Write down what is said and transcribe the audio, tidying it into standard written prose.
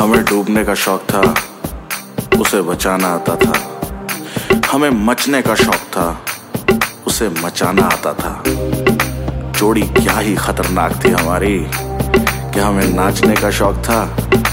हमें डूबने का शौक था, उसे बचाना आता था। हमें मचने का शौक था, उसे मचाना आता था। जोड़ी क्या ही खतरनाक थी हमारी कि हमें नाचने का शौक था,